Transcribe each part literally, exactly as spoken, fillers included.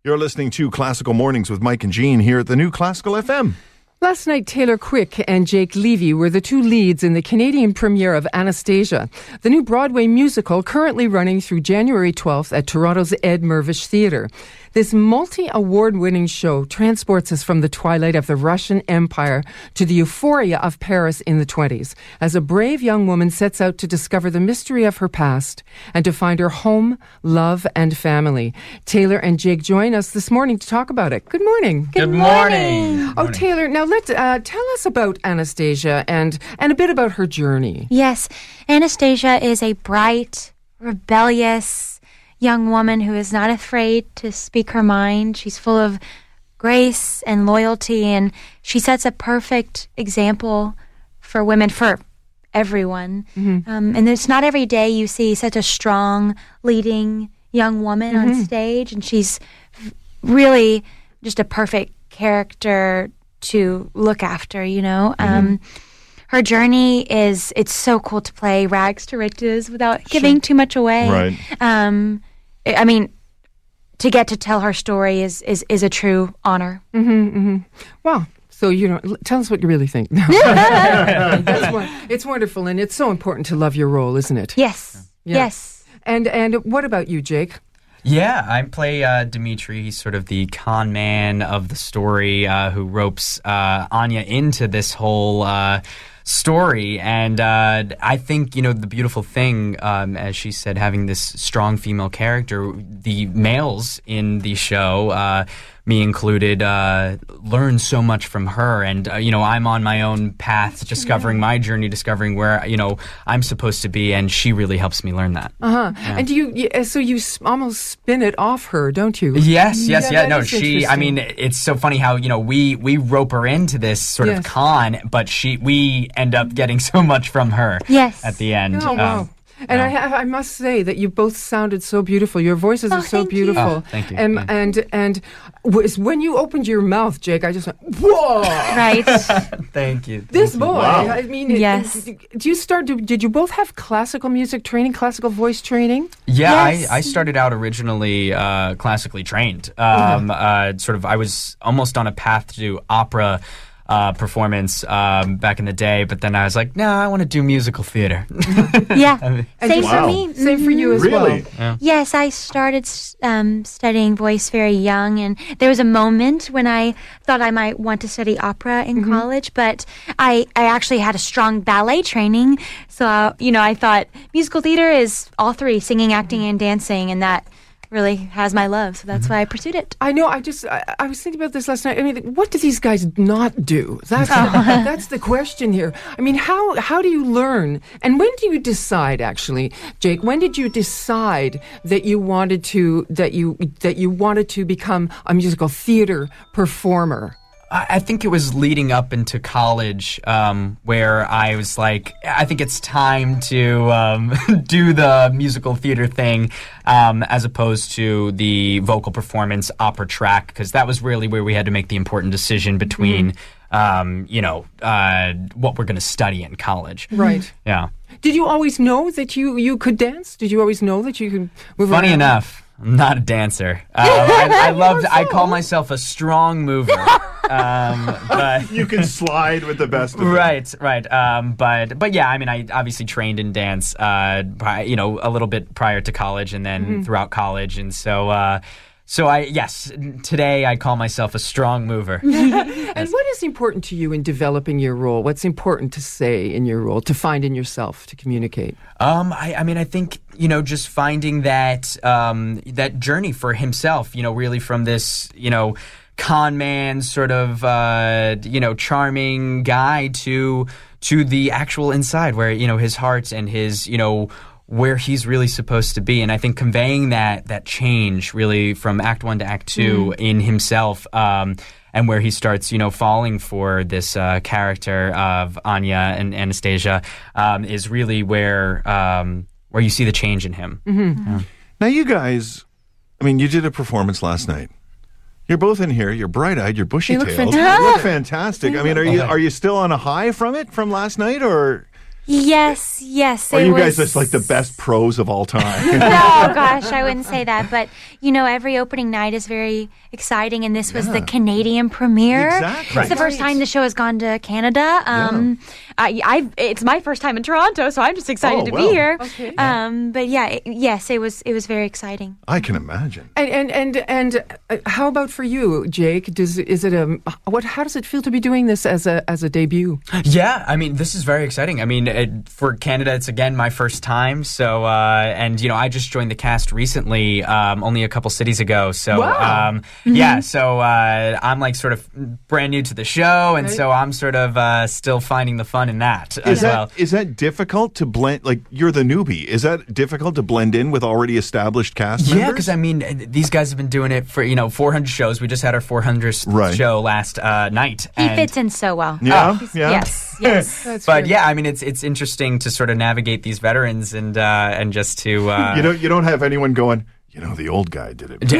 You're listening to Classical Mornings with Mike and Jean here at the new Classical F M. Last night, Taylor Quick and Jake Levy were the two leads in the Canadian premiere of Anastasia, the new Broadway musical currently running through January twelfth at Toronto's Ed Mirvish Theatre. This multi-award-winning show transports us from the twilight of the Russian Empire to the euphoria of Paris in the twenties, as a brave young woman sets out to discover the mystery of her past and to find her home, love, and family. Taylor and Jake join us this morning to talk about it. Good morning. Good, Good morning. morning. Oh, Taylor, now let uh, tell us about Anastasia and, and a bit about her journey. Yes, Anastasia is a bright, rebellious young woman who is not afraid to speak her mind. She's full of grace and loyalty, and she sets a perfect example for women, for everyone. Mm-hmm. Um, and it's not every day you see such a strong, leading young woman mm-hmm. on stage, and she's really just a perfect character to look after, you know. Mm-hmm. Um, her journey is, it's so cool to play rags to riches without sure. giving too much away. Right. Um, I mean, to get to tell her story is, is, is a true honor. Mm-hmm, mm-hmm. Well, so, you know, tell us what you really think. No. That's one, it's wonderful, and it's so important to love your role, isn't it? Yes, yeah. yes. And and what about you, Jake? Yeah, I play uh, Dimitri. He's sort of the con man of the story uh, who ropes uh, Anya into this whole uh, story. And uh, I think, you know, the beautiful thing, um, as she said, having this strong female character, the males in the show, uh, me included, uh, learn so much from her. And, uh, you know, I'm on my own path, discovering my journey, discovering where, you know, I'm supposed to be. And she really helps me learn that. Uh-huh. Yeah. And do you, you, so you almost spin it off her, don't you? Yes, yes, yeah. yeah. No, she, I mean, it's so funny how, you know, we, we rope her into this sort yes. of con, but she, we end up getting so much from her yes. at the end. Oh, wow. Um, And no. I have, I must say that you both sounded so beautiful. Your voices oh, are so thank beautiful. You. Oh, thank you. And yeah. and and was when you opened your mouth, Jake, I just went, whoa! Right. Thank you. Thank this you. boy. Wow. I mean, yes. It, do you start? Do, did you both have classical music training, classical voice training? Yeah, yes. I, I started out originally uh, classically trained. Um, uh, sort of, I was almost on a path to do opera. Uh, performance um, back in the day, but then I was like, no, I want to do musical theater. yeah, I mean, same wow. for me. Same mm-hmm. for you as really? well. Yeah. Yes, I started um, studying voice very young, and there was a moment when I thought I might want to study opera in mm-hmm. college, but I, I actually had a strong ballet training, so uh, you know, I thought musical theater is all three, singing, acting, and dancing, and that really has my love, so that's mm-hmm. why I pursued it. I know. I just I, I was thinking about this last night. I mean, what do these guys not do? That's the, that's the question here. I mean, how how do you learn? And when do you decide? Actually, Jake, when did you decide that you wanted to that you that you wanted to become a musical theater performer? I think it was leading up into college um, where I was like, I think it's time to um, do the musical theater thing um, as opposed to the vocal performance opera track, because that was really where we had to make the important decision between, mm-hmm. um, you know, uh, what we're going to study in college. Right. Yeah. Did you always know that you, you could dance? Did you always know that you could move Funny around? enough, I'm not a dancer. Uh, I, I loved. I call myself a strong mover. Um, but You can slide with the best of them. right, right. Um, but but yeah, I mean, I obviously trained in dance. Uh, pri- you know, a little bit prior to college, and then mm-hmm. throughout college, and so. Uh, So I yes, today I call myself a strong mover. And what is important to you in developing your role? What's important to say in your role, to find in yourself, to communicate? Um, I, I mean, I think, you know, just finding that um, that journey for himself, you know, really from this, you know, con man sort of, uh, you know, charming guy to to the actual inside where, you know, his heart and his, you know, where he's really supposed to be. And I think conveying that that change really from act one to act two mm. in himself, um, and where he starts, you know, falling for this uh, character of Anya and Anastasia, um, is really where um, where you see the change in him. Mm-hmm. Yeah. Now, you guys, I mean, you did a performance last night. You're both in here. You're bright-eyed. You're bushy-tailed. You look fantastic. You look fantastic. I mean, are you are you still on a high from it from last night, or? Yes, yes. Or it you was... guys just like the best pros of all time? No, gosh, I wouldn't say that. But, you know, every opening night is very exciting, and this was the Canadian premiere. Exactly. It's the first time the show has gone to Canada. Um, I, I, it's my first time in Toronto, so I'm just excited Oh, to well. be here. Okay. Um, but, yeah, it, yes, it was it was very exciting. I can imagine. And and and and uh, how about for you, Jake? Does is it a what? How does it feel to be doing this as a as a debut? Yeah, I mean, this is very exciting. I mean, it, for Canada, it's again my first time. So, uh, and you know, I just joined the cast recently, um, only a couple cities ago. So, Wow. um, yeah, so uh, I'm like sort of brand new to the show, and Right. so I'm sort of uh, still finding the fun in that Is as that well. is that difficult to blend? Like you're the newbie. Is that difficult to blend in with already established cast Yeah, members? because I mean, uh, these guys have been doing it for you know four hundred shows. We just had our four hundredth Right. show last uh, night. He and- fits in so well. Yeah, He's- yeah. Yes, yes. That's But great. yeah, I mean, it's it's interesting to sort of navigate these veterans and uh, and just to uh, You don't you don't have anyone going, you know, the old guy did it.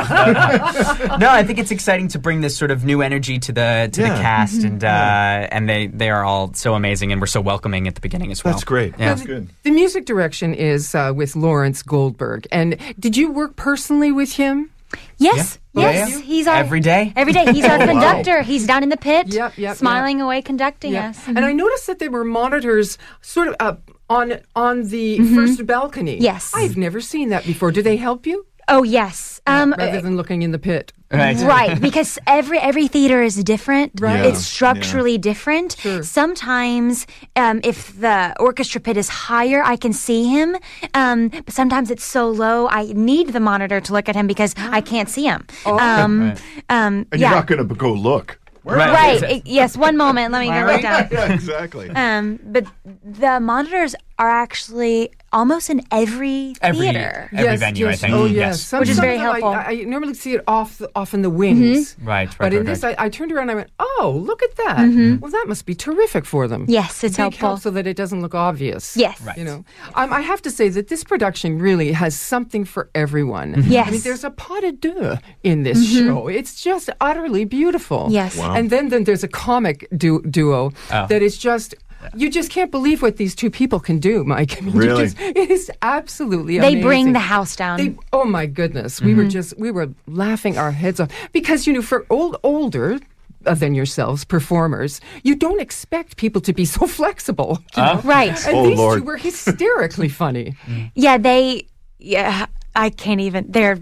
Yeah. No, I think it's exciting to bring this sort of new energy to the to Yeah. the cast, and uh, and they they are all so amazing, and we're so welcoming at the beginning as well. That's great. Yeah. That's good. The music direction is uh, with Lawrence Goldberg. And did you work personally with him? Yes, Yeah. yes. Yeah, yeah. He's our Every day? Every day, he's our Oh, wow. conductor. He's down in the pit, Yep, yep, smiling away, conducting Yeah. us. And I noticed that there were monitors sort of up on on the first balcony. Yes. I've never seen that before. Do they help you? Oh yes, um, Rather than looking in the pit. Right. right, because every every theater is different. Right. Yeah, It's structurally different. Sure. Sometimes, um, if the orchestra pit is higher, I can see him. Um, but sometimes it's so low, I need the monitor to look at him because I can't see him. Oh. Um, Right. um, And yeah. you're not going to go look. Where Right. are Right. Is it- it- yes. One moment. Let me go look down. Yeah, exactly. Um, but the monitors are actually almost in every Every theater. every Yes, venue, yes. I think. Oh, Yes. yes. Some- Which is some very of them I- helpful. I, I normally see it off off in the wings. Right, right, But in right, this, right. I, I turned around and I went, oh, look at that. Well, that must be terrific for them. Yes, it's Big helpful. help so that it doesn't look obvious. Yes. Right. You know, um, I have to say that this production really has something for everyone. Yes. I mean, there's a pas de deux in this show. It's just utterly beautiful. Yes. Wow. And then, then there's a comic du- duo Oh. that is just. You just can't believe what these two people can do, Mike. I mean, you Really? just- it is absolutely They amazing. bring the house down. They, oh my goodness, we were just we were laughing our heads off because you know for old older uh, than yourselves performers, you don't expect people to be so flexible. you know? right. And Oh, these Lord. two were hysterically funny. Yeah, they. Yeah, I can't even. They're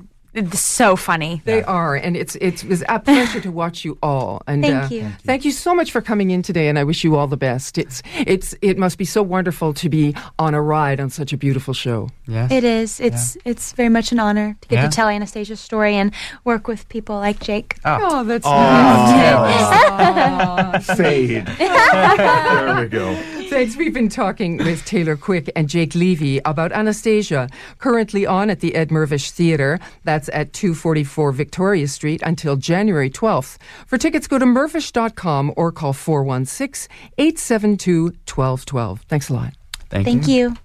so funny. They are, and it's it's it was a pleasure to watch you all. And Thank uh, you. Thank thank you so much for coming in today. And I wish you all the best. It's it's it must be so wonderful to be on a ride on such a beautiful show. Yes. It is. It's it's very much an honor to get Yeah. to tell Anastasia's story and work with people like Jake. Oh, that's Aw, Fade. There we go. Thanks. We've been talking with Taylor Quick and Jake Levy about Anastasia, currently on at the Ed Mirvish Theatre. That's at two forty-four Victoria Street until January twelfth. For tickets, go to mirvish dot com or call four one six, eight seven two, one two one two. Thanks a lot. Thank, Thank you. you.